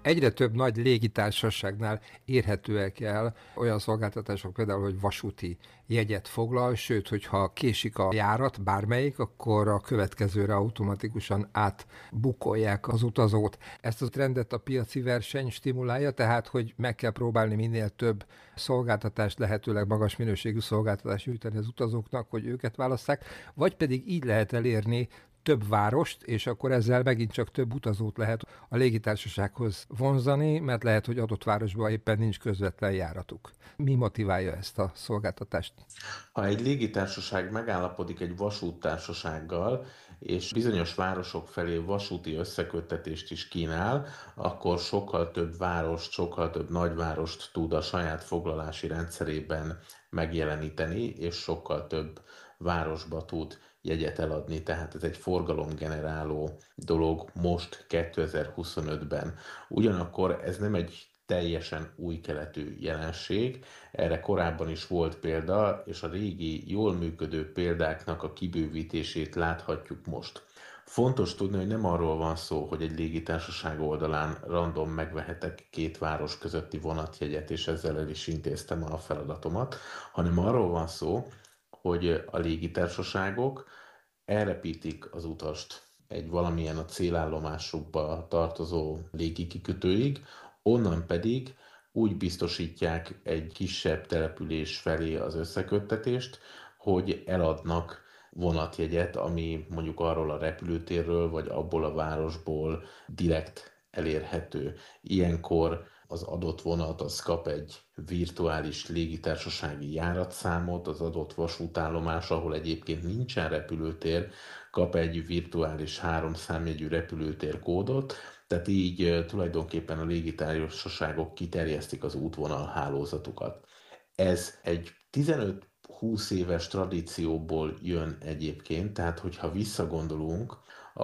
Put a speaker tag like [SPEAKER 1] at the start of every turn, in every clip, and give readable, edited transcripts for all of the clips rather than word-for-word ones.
[SPEAKER 1] Egyre több nagy légitársaságnál érhetőek el olyan szolgáltatások, például, hogy vasúti jegyet foglal, sőt, hogyha késik a járat bármelyik, akkor a következőre automatikusan átbukolják az utazót. Ezt a trendet a piaci verseny stimulálja, tehát, hogy meg kell próbálni minél több szolgáltatást, lehetőleg magas minőségű szolgáltatást nyújtani az utazóknak, hogy őket válasszák, vagy pedig így lehet elérni több várost, és akkor ezzel megint csak több utazót lehet a légitársasághoz vonzani, mert lehet, hogy adott városban éppen nincs közvetlen járatuk. Mi motiválja ezt a szolgáltatást?
[SPEAKER 2] Ha egy légitársaság megállapodik egy vasúttársasággal, és bizonyos városok felé vasúti összeköttetést is kínál, akkor sokkal több várost, sokkal több nagyvárost tud a saját foglalási rendszerében megjeleníteni, és sokkal több városba tud jegyet eladni, tehát ez egy forgalomgeneráló dolog most 2025-ben. Ugyanakkor ez nem egy teljesen új keletű jelenség, erre korábban is volt példa, és a régi, jól működő példáknak a kibővítését láthatjuk most. Fontos tudni, hogy nem arról van szó, hogy egy légitársaság oldalán random megvehetek két város közötti vonatjegyet, és ezzel el is intéztem a feladatomat, hanem arról van szó, hogy a légitársaságok elrepítik az utast egy valamilyen a célállomásukba tartozó légikikötőig, onnan pedig úgy biztosítják egy kisebb település felé az összeköttetést, hogy eladnak vonatjegyet, ami mondjuk arról a repülőtérről, vagy abból a városból direkt elérhető. Ilyenkor az adott vonat az kap egy virtuális légitársasági járatszámot, az adott vasútállomás, ahol egyébként nincsen repülőtér, kap egy virtuális 3 számjegyű repülőtérkódot, tehát így tulajdonképpen a légitársaságok kiterjesztik az útvonal hálózatukat. Ez egy 15-20 éves tradícióból jön egyébként, tehát hogyha visszagondolunk,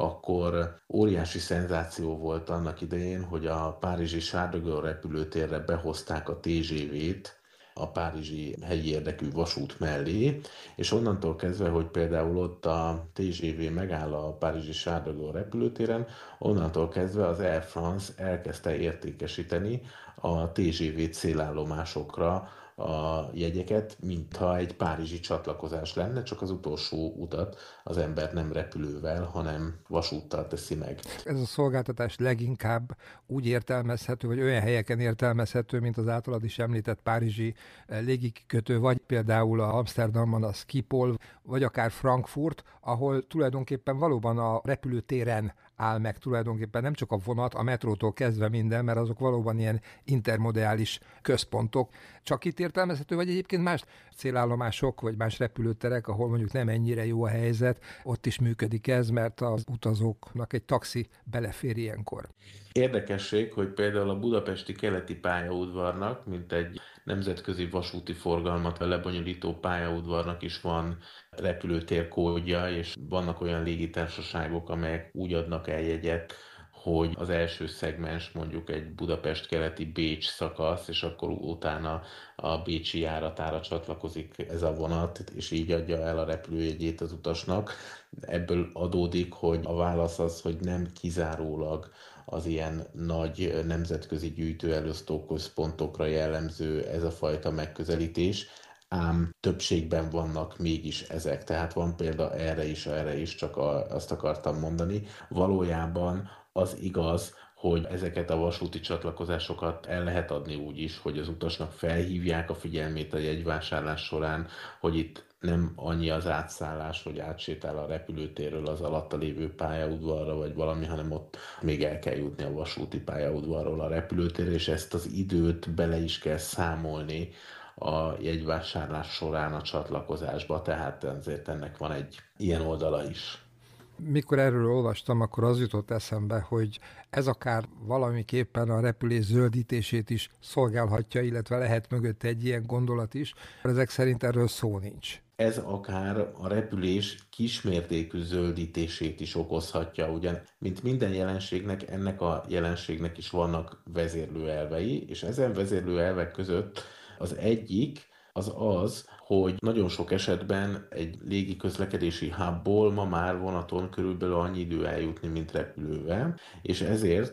[SPEAKER 2] akkor óriási szenzáció volt annak idején, hogy a párizsi Charles de Gaulle repülőtérre behozták a TGV-t, a párizsi helyi érdekű vasút mellé, és onnantól kezdve, hogy például ott a TGV megáll a párizsi Charles de Gaulle repülőtéren, onnantól kezdve az Air France elkezdte értékesíteni a TGV célállomásokra a jegyeket, mintha egy párizsi csatlakozás lenne, csak az utolsó utat az ember nem repülővel, hanem vasúttal teszi meg.
[SPEAKER 1] Ez a szolgáltatás leginkább úgy értelmezhető, vagy olyan helyeken értelmezhető, mint az általad is említett párizsi légikikötő, vagy például a Amsterdamban a Schiphol, vagy akár Frankfurt, ahol tulajdonképpen valóban a repülőtéren áll meg tulajdonképpen nem csak a vonat, a metrótól kezdve minden, mert azok valóban ilyen intermodális központok. Csak itt értelmezhető, vagy egyébként más célállomások, vagy más repülőterek, ahol mondjuk nem ennyire jó a helyzet, ott is működik ez, mert az utazóknak egy taxi belefér ilyenkor.
[SPEAKER 2] Érdekesség, hogy például a budapesti keleti pályaudvarnak, mint egy nemzetközi vasúti forgalmat lebonyolító pályaudvarnak is van repülőtérkódja, és vannak olyan légitársaságok, amelyek úgy adnak el jegyet, hogy az első szegmens mondjuk egy Budapest keleti Bécs szakasz, és akkor utána a bécsi járatára csatlakozik ez a vonat, és így adja el a repülőjegyét az utasnak. Ebből adódik, hogy a válasz az, hogy nem kizárólag az ilyen nagy nemzetközi gyűjtőelosztó központokra jellemző ez a fajta megközelítés, ám többségben vannak mégis ezek. Tehát van példa erre is, csak azt akartam mondani. Valójában az igaz, hogy ezeket a vasúti csatlakozásokat el lehet adni úgy is, hogy az utasnak felhívják a figyelmét a jegyvásárlás során, hogy itt nem annyi az átszállás, hogy átsétál a repülőtérről az alatta lévő pályaudvarra, vagy valami, hanem ott még el kell jutni a vasúti pályaudvarról a repülőtérre, és ezt az időt bele is kell számolni a jegyvásárlás során a csatlakozásba, tehát azért ennek van egy ilyen oldala is.
[SPEAKER 1] Mikor erről olvastam, akkor az jutott eszembe, hogy ez akár valamiképpen a repülés zöldítését is szolgálhatja, illetve lehet mögött egy ilyen gondolat is. Ezek szerint erről szó nincs.
[SPEAKER 2] Ez akár a repülés kismértékű zöldítését is okozhatja, ugyan, mint minden jelenségnek, ennek a jelenségnek is vannak vezérlőelvei, és ezen vezérlőelvek között az egyik az, hogy nagyon sok esetben egy légiközlekedési hubból ma már vonaton körülbelül annyi idő eljutni, mint repülővel, és ezért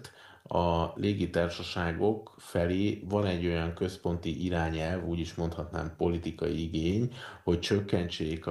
[SPEAKER 2] a légitársaságok felé van egy olyan központi irányelv, úgy is mondhatnám politikai igény, hogy csökkentsék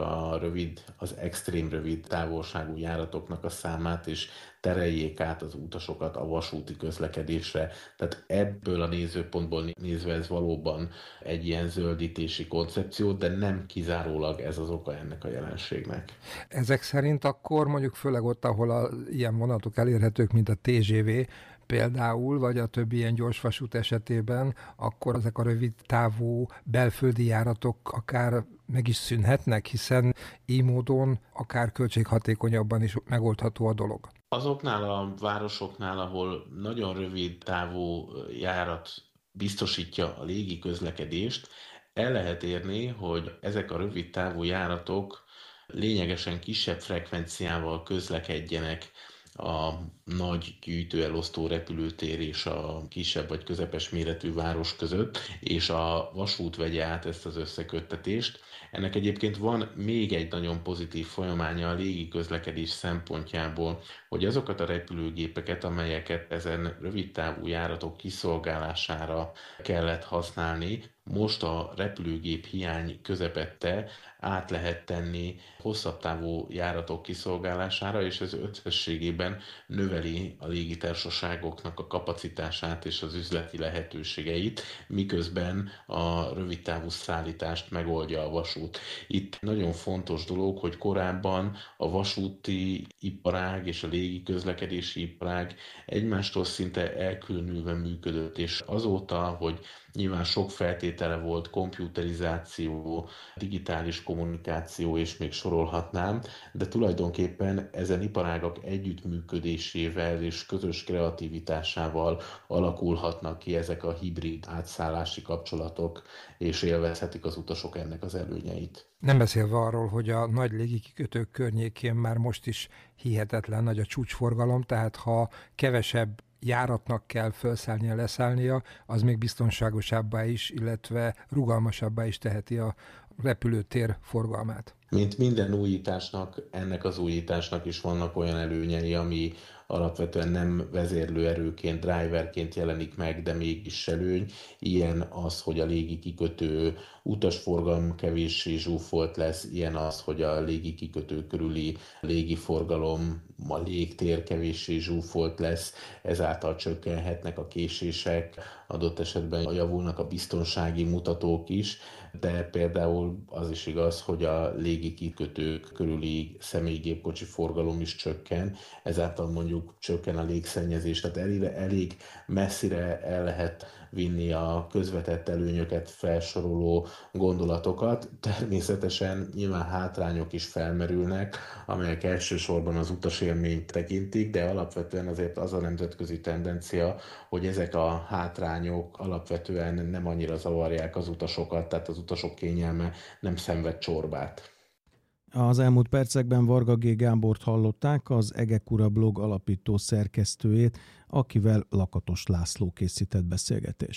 [SPEAKER 2] az extrém rövid távolságú járatoknak a számát, és tereljék át az utasokat a vasúti közlekedésre. Tehát ebből a nézőpontból nézve ez valóban egy ilyen zöldítési koncepció, de nem kizárólag ez az oka ennek a jelenségnek.
[SPEAKER 1] Ezek szerint akkor mondjuk főleg ott, ahol ilyen vonatok elérhetők, mint a TGV például, vagy a többi ilyen gyorsvasút esetében, akkor ezek a rövid távú belföldi járatok akár meg is szűnhetnek, hiszen így módon akár költséghatékonyabban is megoldható a dolog.
[SPEAKER 2] Azoknál a városoknál, ahol nagyon rövid távú járat biztosítja a légi közlekedést, el lehet érni, hogy ezek a rövid távú járatok lényegesen kisebb frekvenciával közlekedjenek a nagy gyűjtőelosztó repülőtér és a kisebb vagy közepes méretű város között, és a vasút vegye át ezt az összeköttetést. Ennek egyébként van még egy nagyon pozitív folyamánya a légi közlekedés szempontjából, hogy azokat a repülőgépeket, amelyeket ezen rövidtávú járatok kiszolgálására kellett használni, most a repülőgép hiány közepette át lehet tenni hosszabb távú járatok kiszolgálására, és ez összességében növeli a légitársaságoknak a kapacitását és az üzleti lehetőségeit, miközben a rövidtávú szállítást megoldja a vasút. Itt nagyon fontos dolog, hogy korábban a vasúti iparág és a légi közlekedési iparág egymástól szinte elkülönülve működött, és azóta, hogy nyilván sok feltétele volt, komputerizáció, digitális kommunikáció, és még sorolhatnám, de tulajdonképpen ezen iparágak együttműködésével és közös kreativitásával alakulhatnak ki ezek a hibrid átszállási kapcsolatok, és élvezhetik az utasok ennek az előnyeit.
[SPEAKER 1] Nem beszélve arról, hogy a nagy légikikötők környékén már most is hihetetlen nagy a csúcsforgalom, tehát ha kevesebb járatnak kell felszállnia, leszállnia, az még biztonságosabbá is, illetve rugalmasabbá is teheti a repülőtér forgalmát.
[SPEAKER 2] Mint minden újításnak, ennek az újításnak is vannak olyan előnyei, ami alapvetően nem vezérlőerőként, driverként jelenik meg, de mégis előny. Ilyen az, hogy a légi kikötő utasforgalom kevéssé zsúfolt lesz, ilyen az, hogy a légi kikötő körüli légiforgalom, a légtér kevéssé zsúfolt lesz, ezáltal csökkenhetnek a késések, adott esetben javulnak a biztonsági mutatók is, de például az is igaz, hogy a légi kikötők körüli személygépkocsi forgalom is csökken, ezáltal mondjuk csökken a légszennyezés, tehát elég messzire el lehet vinni a közvetett előnyöket felsoroló gondolatokat. Természetesen nyilván hátrányok is felmerülnek, amelyek elsősorban az utasélményt tekintik, de alapvetően azért az a nemzetközi tendencia, hogy ezek a hátrányok alapvetően nem annyira zavarják az utasokat, tehát az utasok kényelme nem szenved csorbát.
[SPEAKER 3] Az elmúlt percekben Varga G. Gábort hallották, az Egekura blog alapító szerkesztőjét, akivel Lakatos László készített beszélgetést.